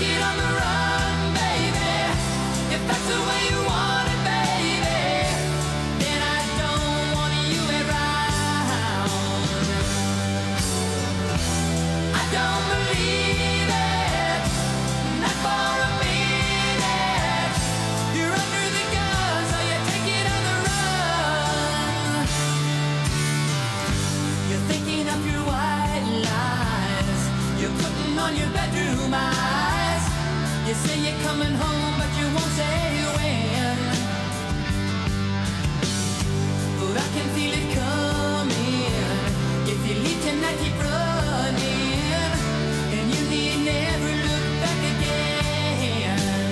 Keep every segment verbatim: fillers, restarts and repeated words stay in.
it on the run, baby. If that's the way you want it, baby, then I don't want you around. I don't believe it, not for a minute. You're under the gun, so you take it on the run. You're thinking of your white lies. You're putting on your bedroom eyes. You say you're coming home, but you won't say when. But I can feel it coming. If you leave tonight, keep running, and you need never look back again.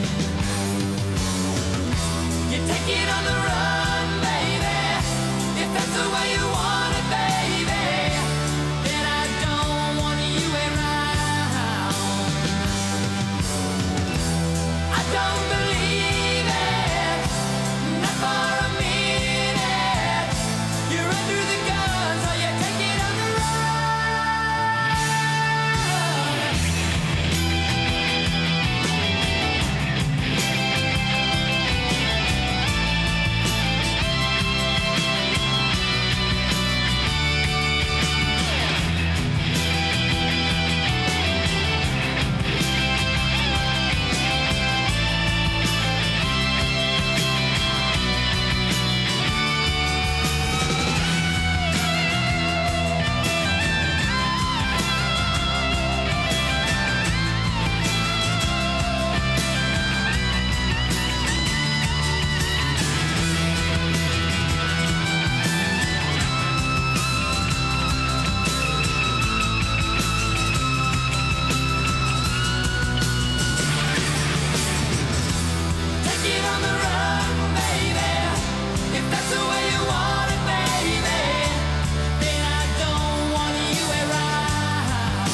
You take it on the run, baby. If that's the way you want it, baby, then I don't want you around. I don't believe it, not for a minute. You're under the gun, so you take it on the run. Take it on the run, baby. If that's the way you want it, baby, then I don't want you around.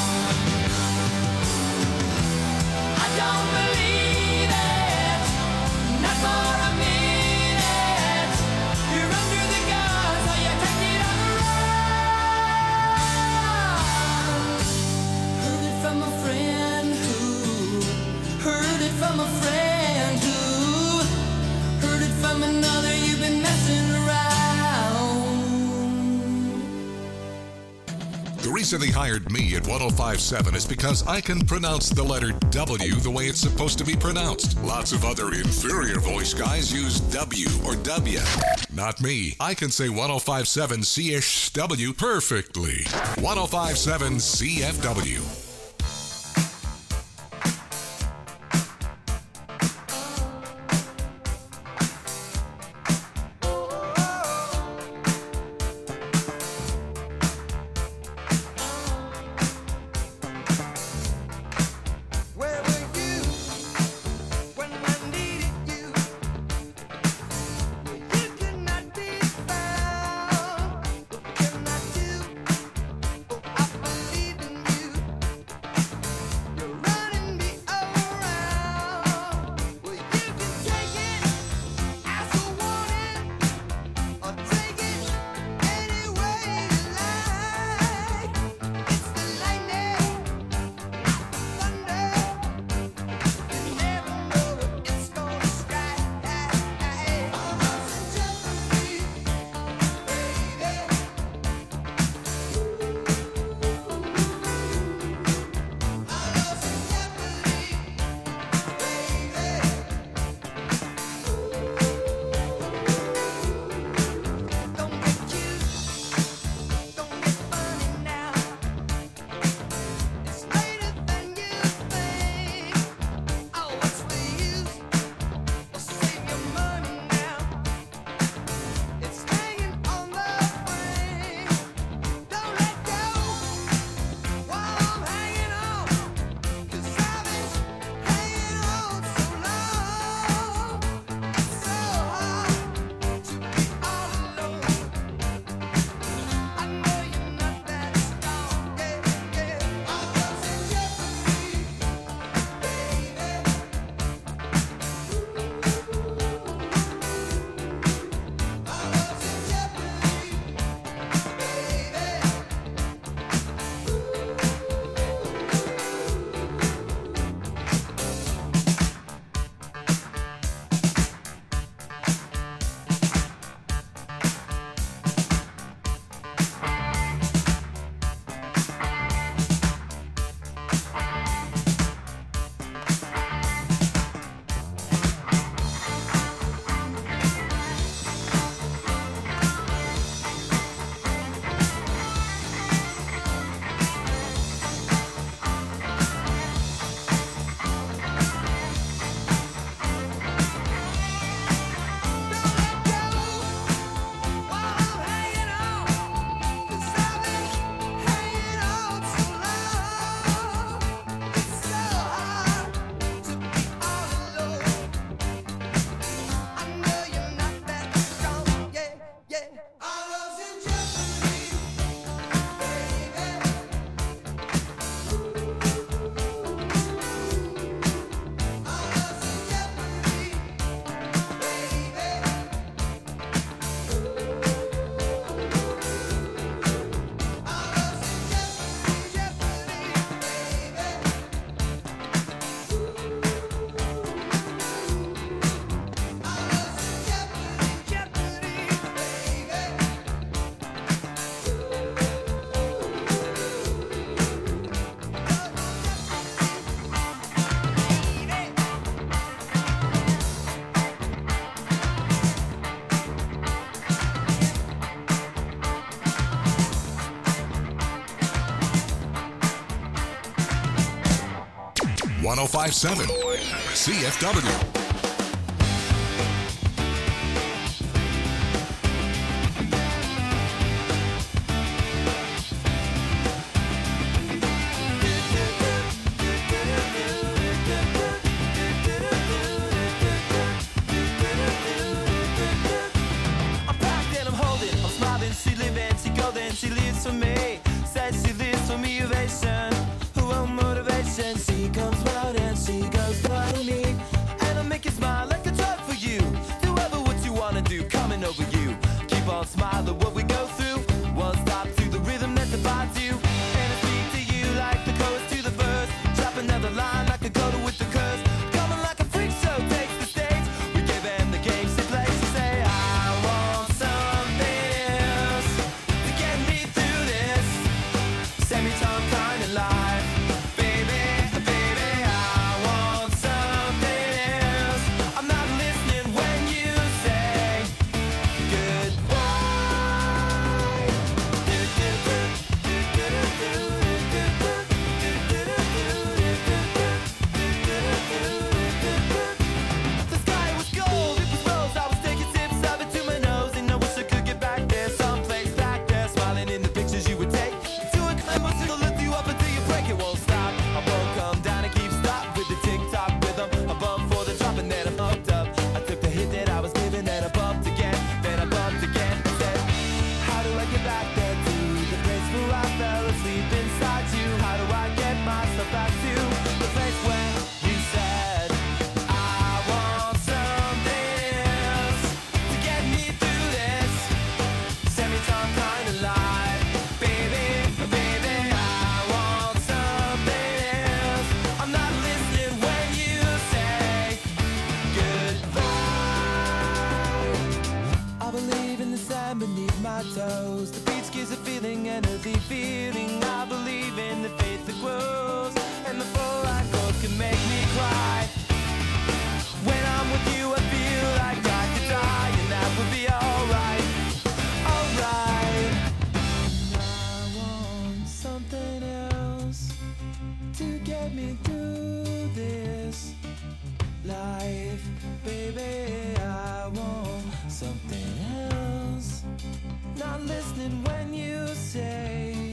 I don't believe it, not for a minute. You're under the gun, so you take it on the run. Heard it from a friend who heard it from a friend who heard it from another. You've been messing around. The reason they hired me at one oh five point seven is because I can pronounce the letter W the way it's supposed to be pronounced. Lots of other inferior voice guys use W or W. Not me. I can say one oh five point seven C H W perfectly. one oh five point seven C F W. Where were you when I needed you? You could not be found. What can I do? Oh, I believe in you. one oh five point seven C F W. She lives for me, says she lives for me, ovation. Who want motivation? She comes round and she goes down to me. And I'll make you smile like a drug for you. Do ever what you wanna do, coming over you. Keep on smiling what we go through. One stop to the rhythm that divides you. And I speak to you like the chorus to the verse. Drop another line like a coda with the curse. Coming like a freak show takes the stage. We give them the game she plays. She say, I want something else to get me through this semi-time kind of life. Baby, baby, I want something else. I'm not listening when you say goodbye. The sky was gold, it was rose. I was taking sips of it to my nose, and I wish I could get back there, someplace back there, smiling in the pictures you would take. To a climb, it'll lift you up until you break. It won't stop. I won't come down and keep stop with the tick-tock rhythm. I bumped for the drop and then I bumped up. I took the hit that I was given, then I bumped again, then I bumped again. I said, how do I get back there to the place where I fell asleep inside you? How do I get myself back to the place where you said I want something else to get me through this semi-time kind of life? Baby, baby, I want something else. I'm not listening when you say goodbye. I believe in the sand beneath my toes. The beach gives a feeling, an earthy feeling. I believe in the faith that grows, and the full light goes can make me cry. When I'm with you, I feel like I could die, and that would be alright, alright. I want something else to get me through this life, baby. I want something else. Not listening when you say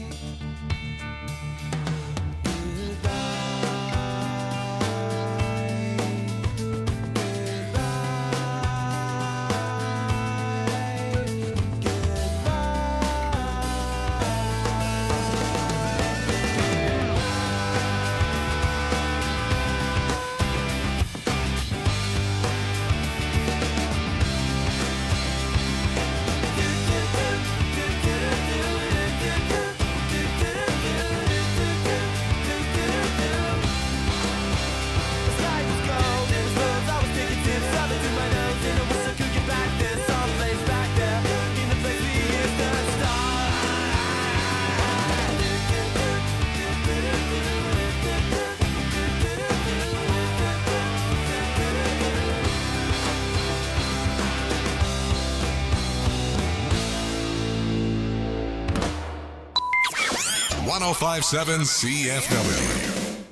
one oh five point seven C F W.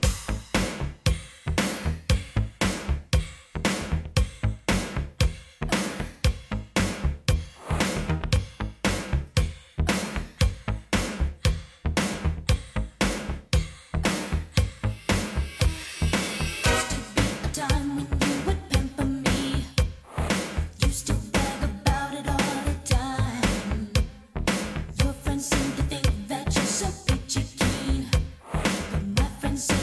A time when you would pamper me. Used to brag about it all the time. Your friends seem to think that you're so peachy keen, but my friends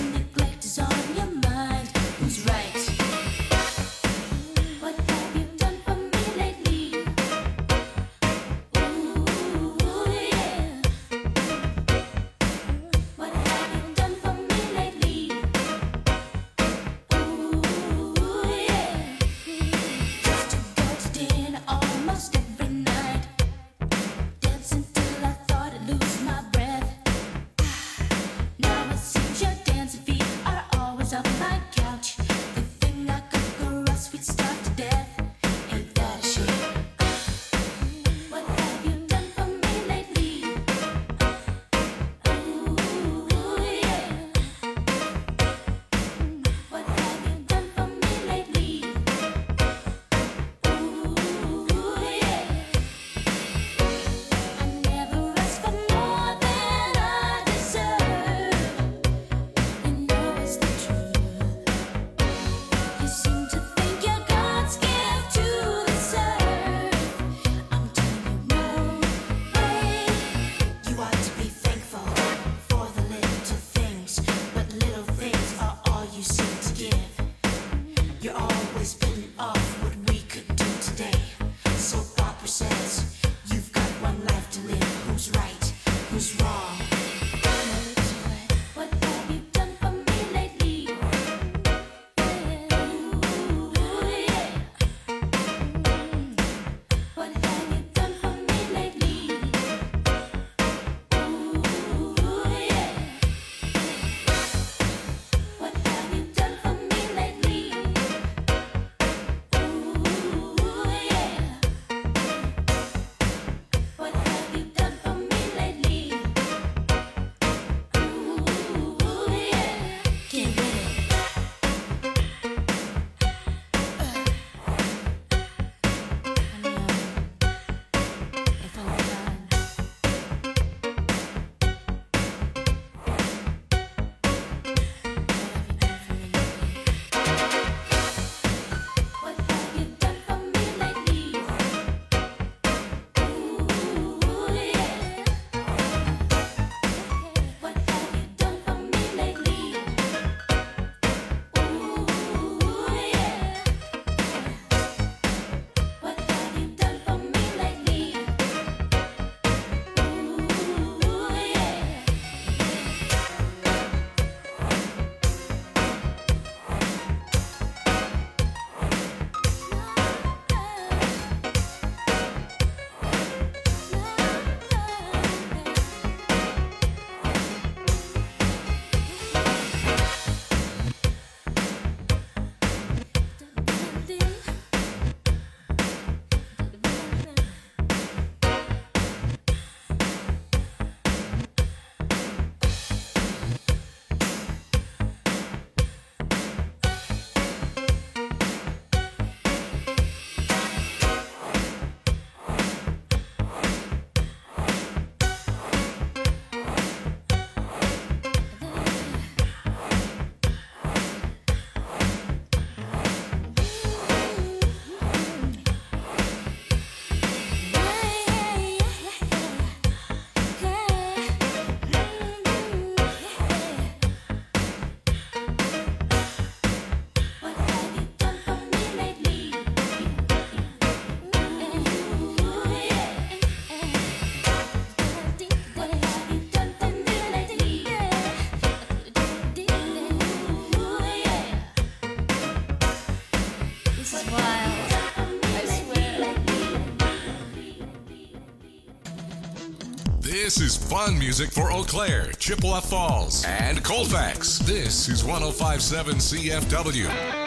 This is fun music for Eau Claire, Chippewa Falls, and Colfax. This is one oh five point seven C F W.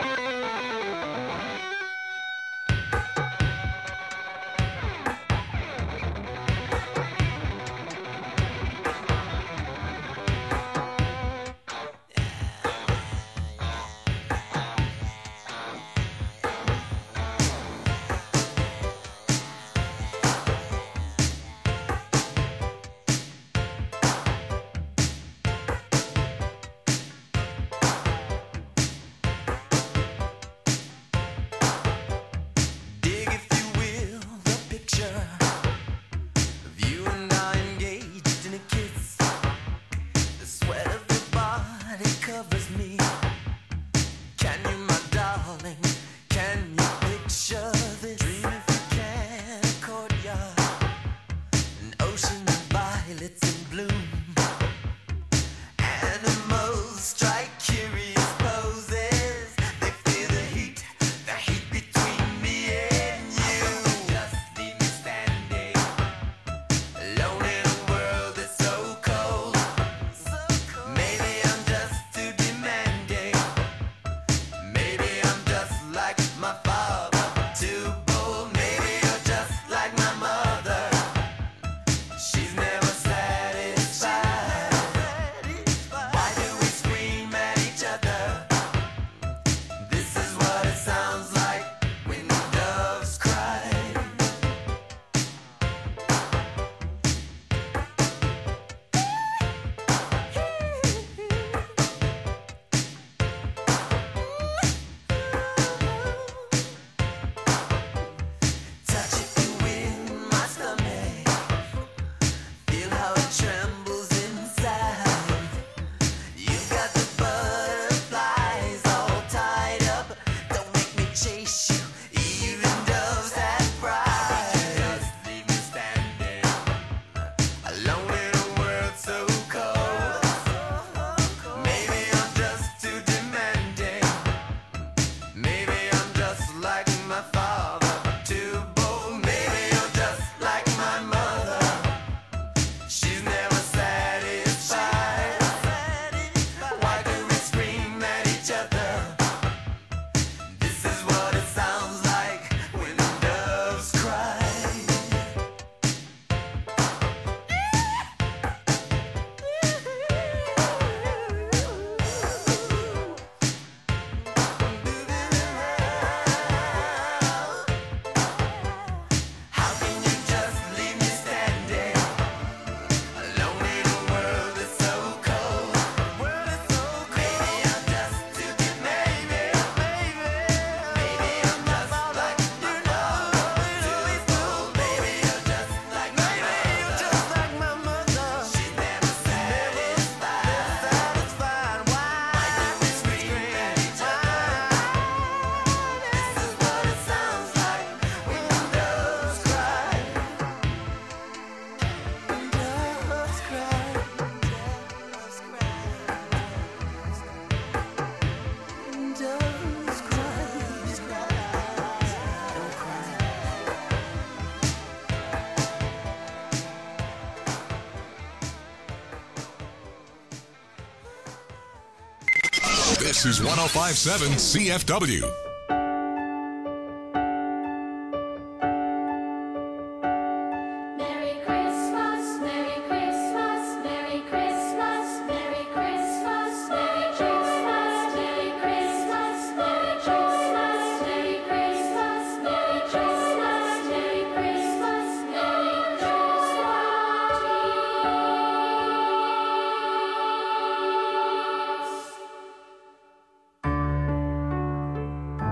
Dig, if you will, the picture of you and I engaged in a kiss. The sweat of your body covers me. Can you, my darling, can you picture this? Dream if you can, a courtyard, an ocean of violets in bloom. Animals strike curious poses. They feel the heat, the heat between me and you. Just leave me standing alone in a world that's so cold. Maybe I'm just too demanding. Maybe I'm just like my father, too bold. Maybe you're just like my mother. She's never satisfied. Why do we scream at each other? This is what it sounds like when the doves cry. Touch if you will my stomach. Feel how it trembles inside. You've got the butterflies all tied up. Don't make me chase you. Even doves have pride. Just leave me standing alone in a world so cold. Maybe I'm just too demanding. Maybe I'm just like my father, too bold. Maybe you're just like my mother. She's never satisfied. Why do we scream at each other? This is what it sounds like when the doves cry. How can you just leave me standing alone in a world that's so cold? Maybe I'm just too demanding. Maybe I'm just like my father, too bold. Maybe you're just like my mother. She's never satisfied. Why do we scream at each other? This is what it sounds like when the doves cry. Doves cry. Doves cry. Doves cry. Don't cry. This is one oh five point seven C F W. Merry Christmas, Merry Christmas, Merry Christmas, Merry Christmas, Merry Christmas, Merry Christmas, Merry Christmas, Merry Christmas, Merry Christmas, Merry Christmas, Merry Christmas.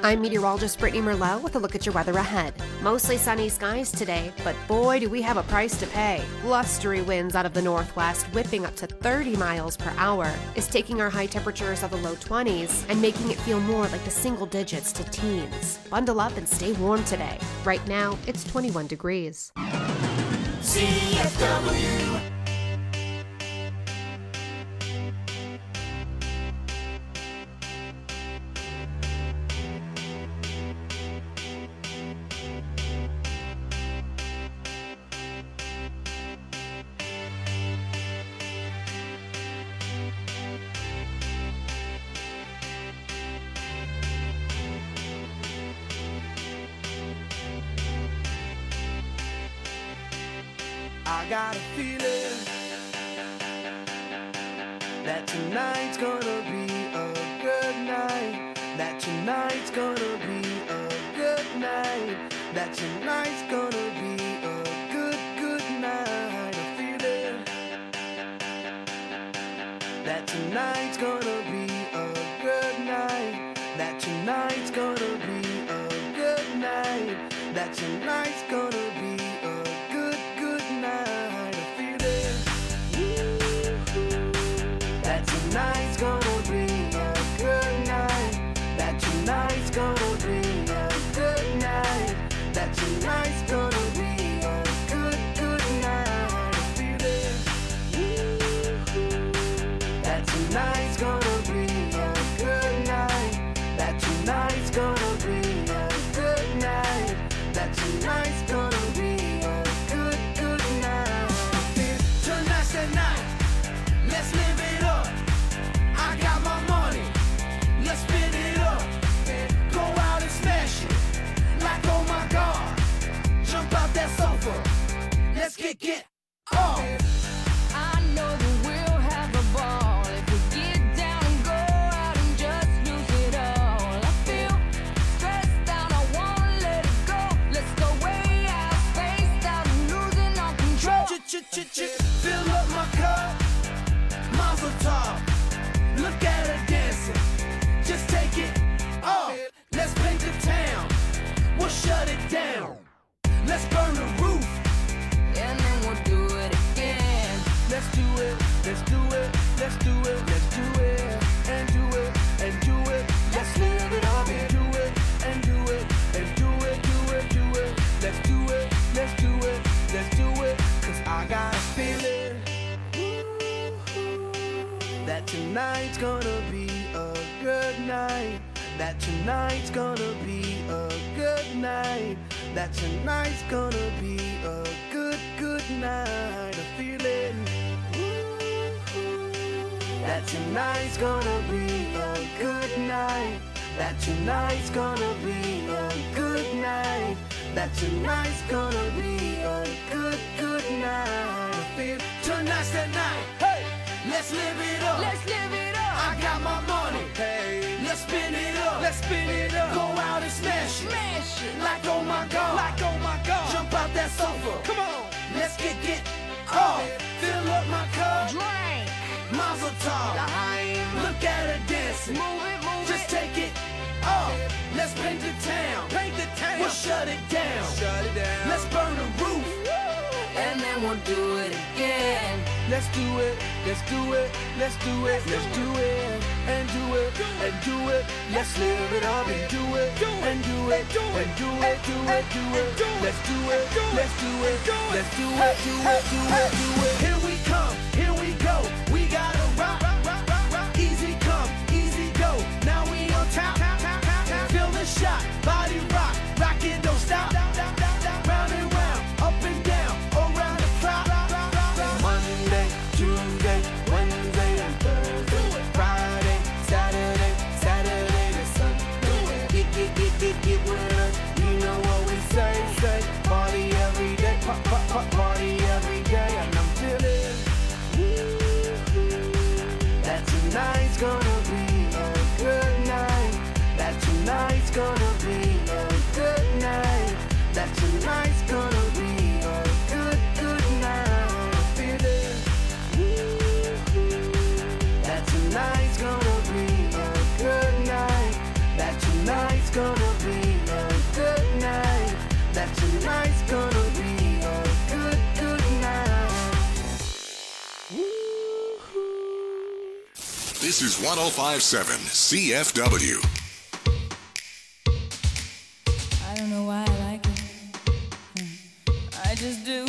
I'm meteorologist Brittany Merlot with a look at your weather ahead. Mostly sunny skies today, but boy do we have a price to pay. Blustery winds out of the northwest, whipping up to thirty miles per hour, is taking our high temperatures of the low twenties and making it feel more like the single digits to teens. Bundle up and stay warm today. Right now, it's twenty-one degrees. C F W. I got a feeling that tonight's gonna be a good night. That tonight's gonna be a good night. That tonight's gonna be a good, good night. A feeling that tonight's gonna be a good night. That tonight's gonna be a good night. That tonight's gonna be a good, good night. A feeling that tonight's gonna be a good night. That tonight's gonna be a good night. That tonight's gonna be a good, good night. A feeling that tonight's gonna be a good night. That tonight's gonna be a good night. That tonight's gonna be a good, good night. Tonight's the night. Let's live it up. I got my money. Let's spin it up. Go out and smash it. Like oh my God. Jump out that sofa. Let's get get off. I know that we'll have a ball if we get down and go out and just lose it all. I feel stressed out, I wanna let it go. Let's go way out, spaced out, and losing all control. Ch-ch-ch-ch. Fill up my cup. Mazel tov. Look at her dancing. Just take it off. Let's paint the town. We'll shut it down. Let's burn the roof. And then we'll do it again. Let's do it. Let's do it. Let's do it. Let's do it. And do it. And do it. Let's live it up and do it. And do it. And do it. Do it. Do it. Let's do it. Let's do it. Let's do it. Cause I got a feeling that tonight's gonna be a good night. That tonight's gonna be a good night. That tonight's gonna be a good, good night. A feeling that tonight's gonna be a good night. That tonight's gonna be a good night. That tonight's gonna be a good, good night. I feel tonight's the night. Hey, let's live it up. Let's live it up. I got my money. Hey, let's spin it up. Let's spin it up. Go out and smash it. Smash it. Like oh my God. Like oh my God. Jump out that sofa. Come on. Let's get get off. Fill up my cup. Drink. Mazel tov. L'chaim. Look at her dancing. Move it, move Just it. take it off. Let's paint the town. Paint the town. We'll shut it down. Shut it down. Let's burn the roof. And then we'll do it again. Let's do it. Let's do it. Let's do it. Let's do it. And do it. And do it. Let's live it up and do it. And do it. And do it. Do it. Do it. Let's do it. Let's do it. Let's do it. Do it. Do it. Do it. Here we come. Here we go. We gotta rock. Easy come. Easy go. Now we on top. Feel the shot. Body rock. Rock it. Don't stop. Round and round. Up and down. Around the clock. Monday, Tuesday, Wednesday, and Thursday. Friday, Saturday, Saturday to Sunday. Get, get, get, get, get with us. You know what we say, say. Party every day, pop, pop, pop, party every day. And I'm feeling This is one oh five point seven C F W. I don't know why I like it. I just do.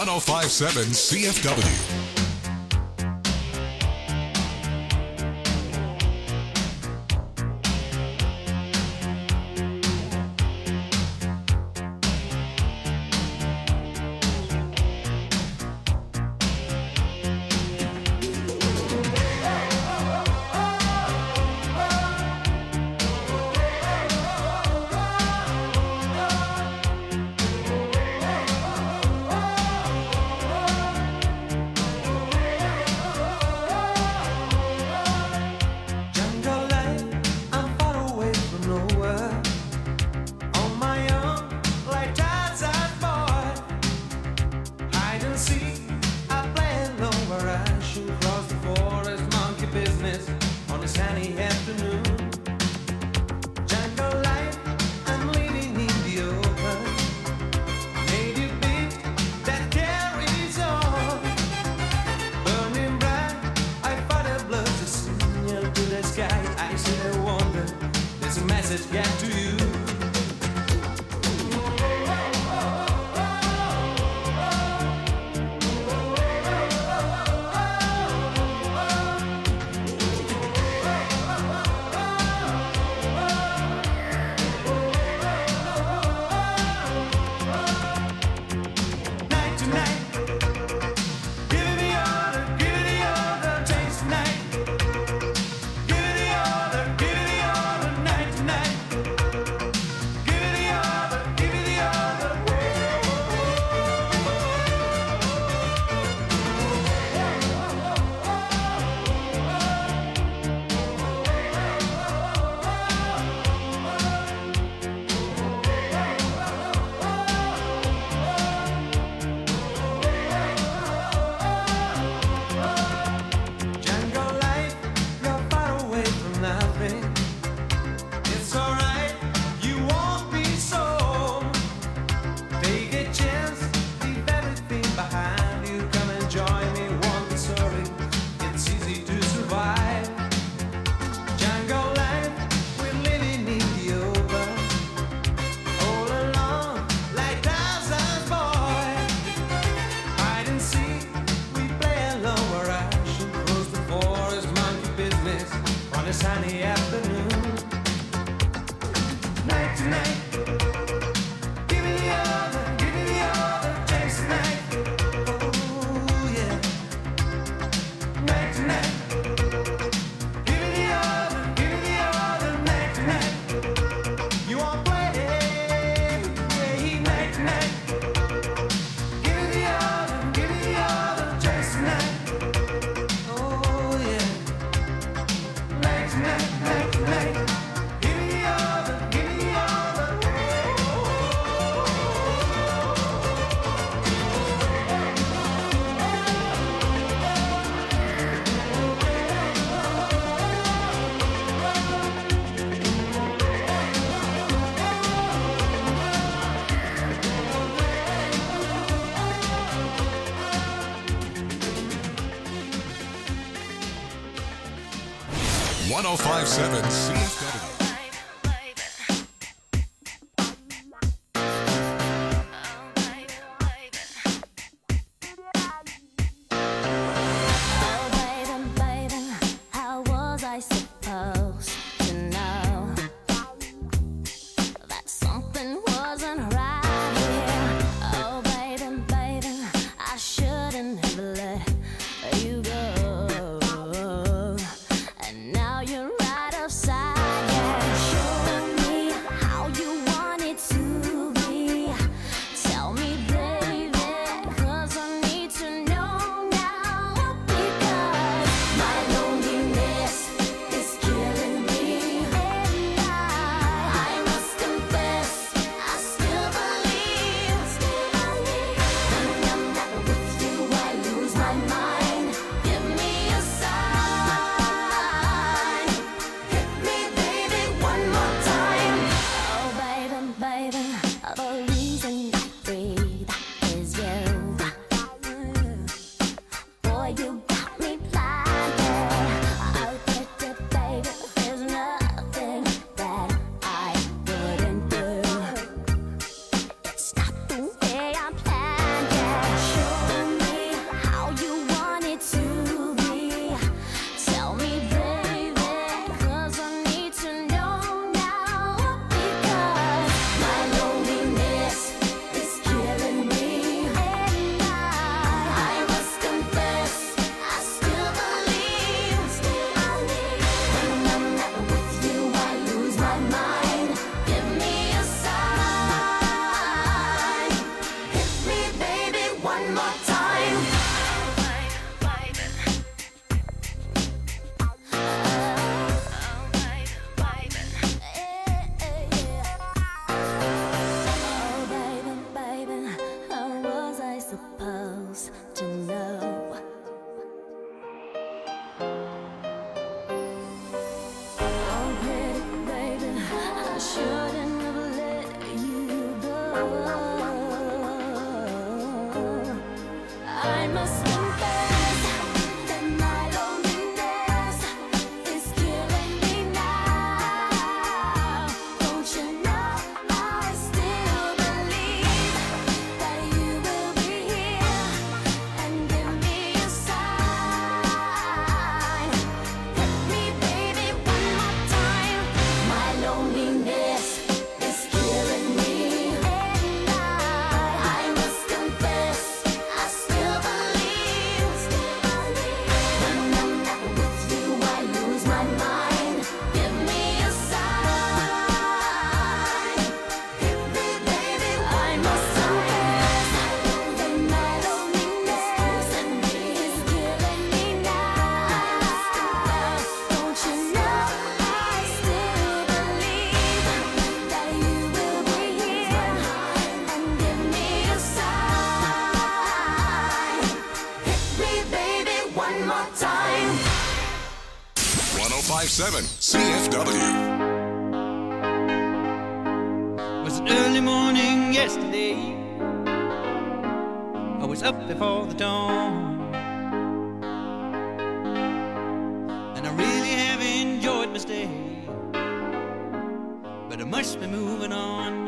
one oh five point seven C F W. Jungle life, I'm far away from nowhere. On my own, like Tarzan's boy. Hide and seek, I play alone where I shoot across the forest. Monkey business on a sunny afternoon. Jungle life, I'm living in the open. Native beat that carries on. Burning bright, I fight a blood to signal to the sky. I see the wonder, there's a message get to you. Night to night, give it the order, give it the order, taste the night. Give it the order, give it the order, night to night. Give it the order, give it the order. Jungle life, you're far away from nothing. It's alright, you won't be so. Take a chance, leave everything behind you. Come and join me, won't be sorry. It's easy to survive. Jungle life, we're living in the open. All alone, like Tarzan's boy. Hide and seek, we play alone where I should close the forest. Monkey business on a sunny afternoon. Night to night, give me the other, give me the other, chase the night. Oh yeah. Night to night, give me the other, give me the other, night to night. You won't play, yeah, night to night. Give me the other, give me the other, chase the night. Oh yeah. Night to night, night to night. Give me the other, give me the other. one oh five point seven C F W. Oh, baby, baby, how was I supposed to know that something wasn't right here? Oh, baby, baby, I shouldn't have let you go. And now you're right upside down. Show me how you want it to be. Tell me, baby, 'cause I need to know now. Because my loneliness is killing me. And I, I must confess, I still believe, still believe. When I'm not with you, I lose my mind. Give me a sign. Hit me, baby, one more time. Oh, baby, baby, the reason I breathe is you. Boy, you got me blinded. Oh, baby, baby, there's nothing that I wouldn't do. It's not the way I planned it. Show five seven C F W. It was an early morning yesterday. I was up before the dawn, and I really have enjoyed my stay, but I must be moving on.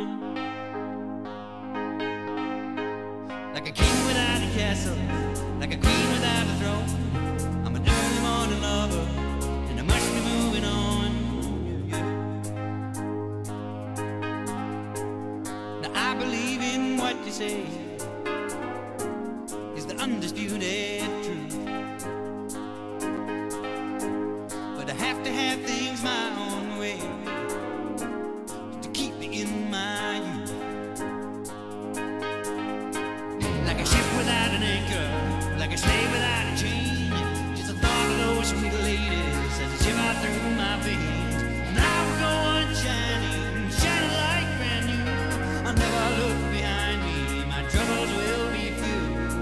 Like a king without a castle, like a queen without a throne, I'm an early morning lover, and I must be moving on. Yeah, yeah. Now I believe in what you say is the undisputed truth, but I have to have things my own way to keep me in my youth. Like a ship without an anchor, like a slave without a chain, just the thought of those sweet ladies as a shiver through my veins. And I will go on shining, shining like brand new. I'll never look behind me, my troubles will be few.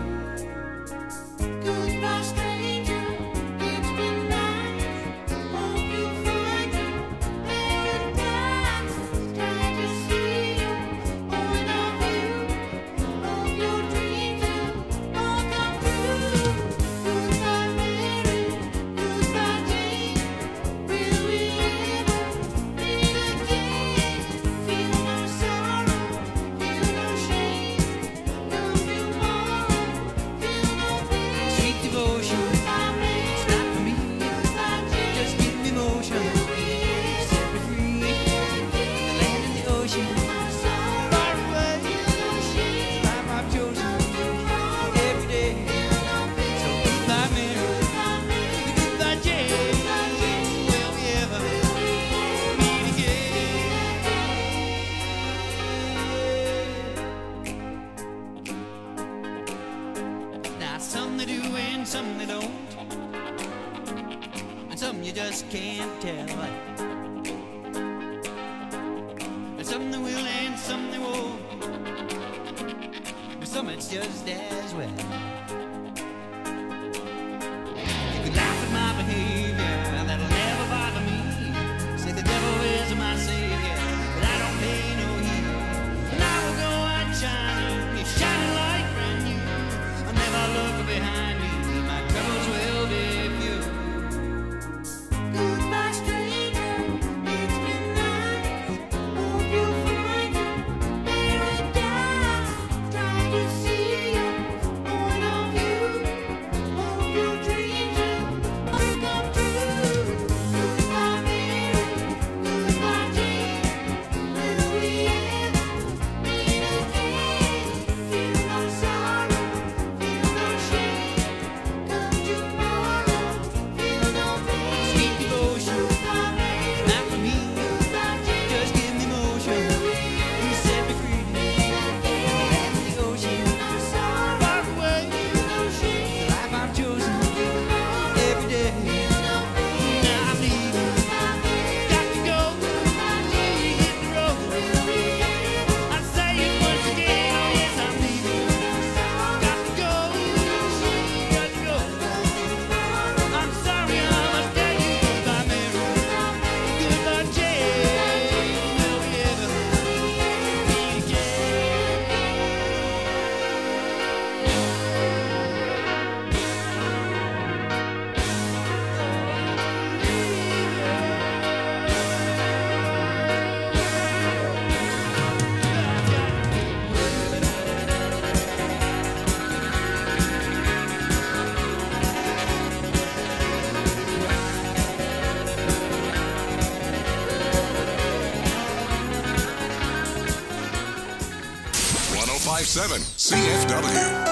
Goodbye, stranger. It's been nice. Hope you find your paradise. Glad to see you. Point of view. Hope your dreams will all come true. Goodbye, Mary. Goodbye, Jane. Will we ever meet again? Feel no sorrow. Feel no shame. Come tomorrow. Feel no pain. Sweet devotion, it's not for me. Just give me motion, set me free. The land and the ocean, far away. Life I've chosen every day. So goodbye, Mary. Goodbye, Jane. Will we ever meet again? Now some they do and some they don't, and some you just can't tell. And some they will and some they won't, but some it's just as well. You could laugh at my behavior, that'll never bother me. Say the devil is my savior, but I don't pay no heed. And I will go out shining, it's shining like brand new. I'll never look behind me, my troubles will be few. Goodbye, stranger. It's been nice. Hope you find your paradise. Try to see your point of view. Hope your dreams will all come true. Goodbye, Mary. Goodbye, Jane. Will we ever meet again? Feel no sorrow. Feel no shame. Come tomorrow. Feel no pain. Sweet devotion, Goodbye, Mary. not for me. Goodbye, Jane. Just give me motion, you set me free. The land and the ocean, far away. The life I've chosen every day. Now I'm leaving, got to go. Hit the road. I say it once again, oh yes I'm leaving. Got to go, got to go. I'm sorry I must tell you goodbye, Mary. Goodbye, Jane. Will we ever meet one oh five seven C F W.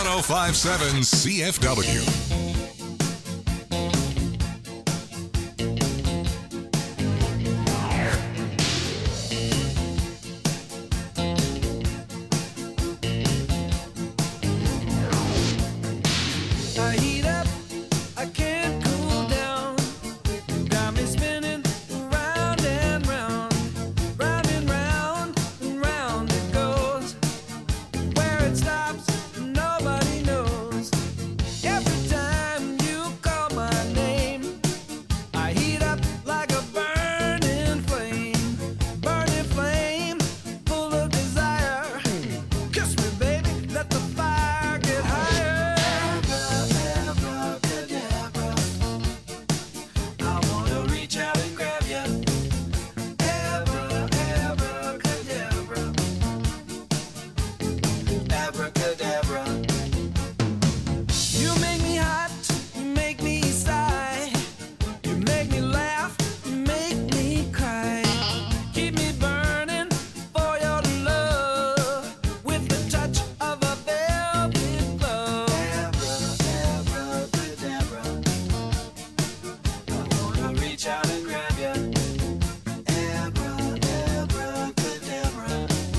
oh five seven C F W. I heat up, I can't cool down. You got me spinning round and round, round and round and round it goes. Where it stops, nobody knows. Every time you call my name, I heat up like a burning flame, burning flame, full of desire. Kiss me, baby, let the fire get higher. I wanna reach out and grab ya. Abra, abracadabra. Abracadabra. You make me hot, you make me sigh. You make me laugh, you make me cry. Keep me burning for your love with the touch of a velvet glove. Abracadabra. I wanna reach out and grab ya. Abra, abracadabra.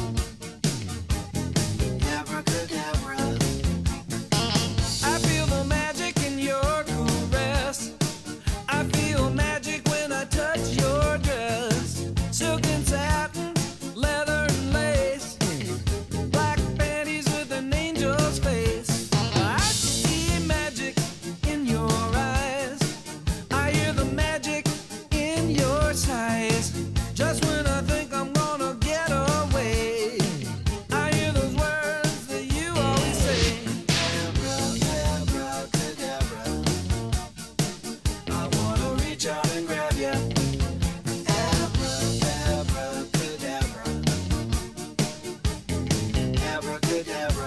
Abracadabra. I feel the magic in your caress. I feel magic when I touch your dress. Silk and satin, leather and lace. Black panties with an angel's face. I see magic in your eyes. I hear the magic in your sighs. Just when I think I'm gonna get away, I hear those words that you always say. Abracadabra. I wanna reach out and grab ya. Abracadabra. Abracadabra.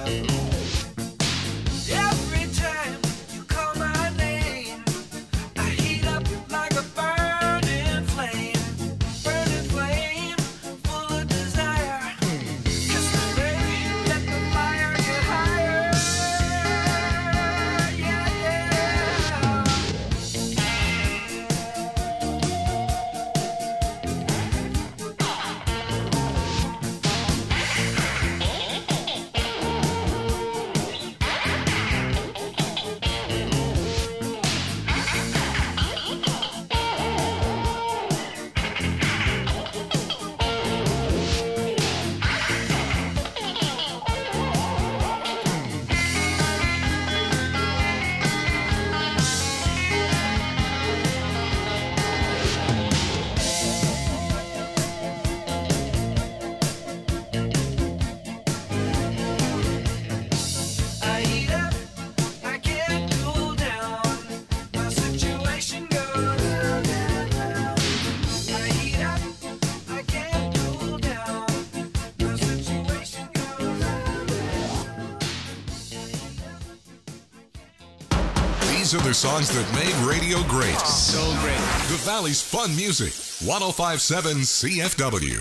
Every time you call my name, I heat up like a burning flame, burning flame, full of desire. Kiss me, baby, let the fire get higher. Yeah, yeah. I heat up, I can't cool down. My situation goes round and round. I heat up, I can't cool down. My situation goes round and These are the songs that made radio great. So great. The Valley's fun music. one oh five seven C F W.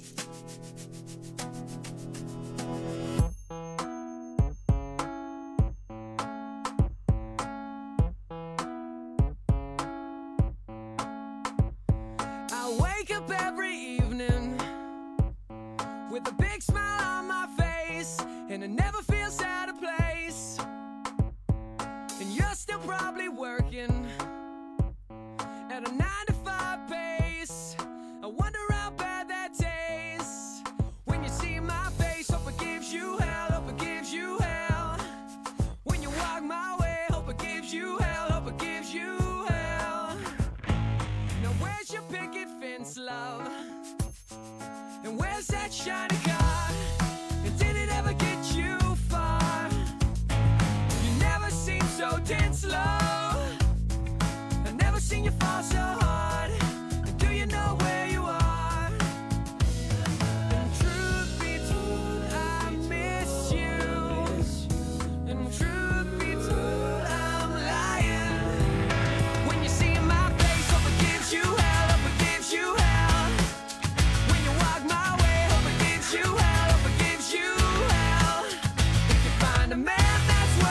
I wake up every evening with a big smile on my face, and it never feels out of place. And you're still probably working at a nine to five pace. I wonder how bad that tastes when you see my face. Hope it gives you hell, hope it gives you hell. When you walk my way, hope it gives you hell, hope it gives you hell. Now where's your picket fence, love? And where's that shiny car? And did it ever get you far? You never seem so tense, love. I've never seen you fall so hard. And do you know where you are? And truth be told, I miss you. And truth be told, I'm lying. When you see my face, hope it gives you hell, hope it gives you hell. When you walk my way, hope it gives you hell, hope it gives you hell. If you find a man that's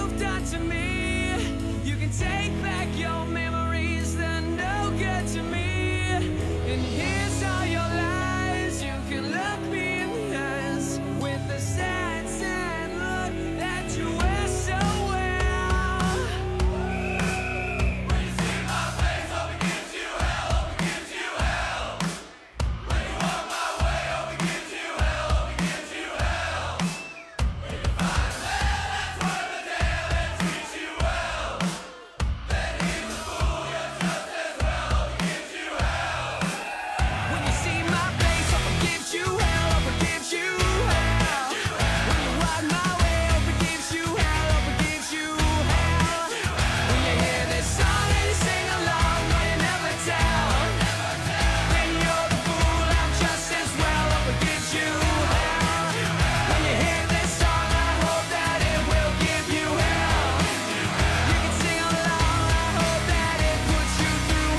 you've done to me. You can take back your memories, they're no good to me. And here's all your lies. You can look me in the eyes with the sad, sad look that you wear so well. When you see my face, hope it gives you hell, hope it gives you hell. When you walk my way, hope it gives you hell, hope it gives you hell. When you find a man that's worth the tale and treats you well, then he's a fool, you're just as well, hope it gives you hell. When you see my face, hope it gives you hell, hope it gives you hell. When you walk my way, hope it gives you hell, hope it gives you hell. When you hear this song and you sing along, no, you never tell. Then you're the fool, I'm just as well, hope it gives you hell. When you hear this song, I hope that it will give you hell. You can sing along, I hope that it puts you through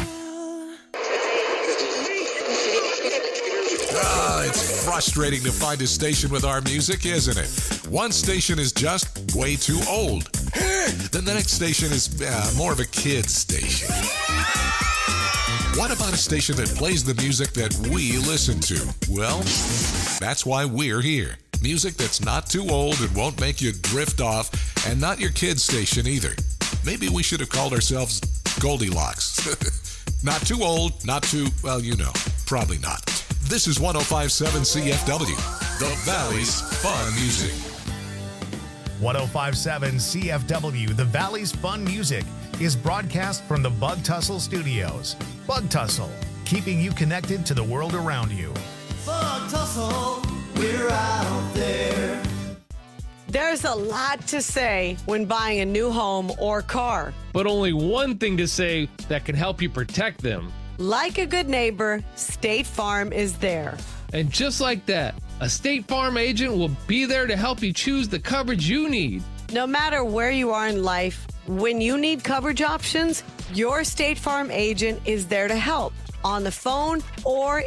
hell. Ah, it's frustrating to find a station with our music, isn't it? One station is just way too old. Then the next station is uh, more of a kid's station. What about a station that plays the music that we listen to? Well, that's why we're here. Music that's not too old and won't make you drift off, and not your kid's station either. Maybe we should have called ourselves Goldilocks. Not too old, not too, well, you know, probably not. This is one oh five point seven C F W, the Valley's Fun Music. one oh five point seven C F W, The Valley's Fun Music, is broadcast from the Bug Tussle Studios. Bug Tussle, keeping you connected to the world around you. Bug tussle, we're out there. There's a lot to say when buying a new home or car. But only one thing to say that can help you protect them. Like a good neighbor, State Farm is there. And just like that, a State Farm agent will be there to help you choose the coverage you need. No matter where you are in life, when you need coverage options, your State Farm agent is there to help on the phone or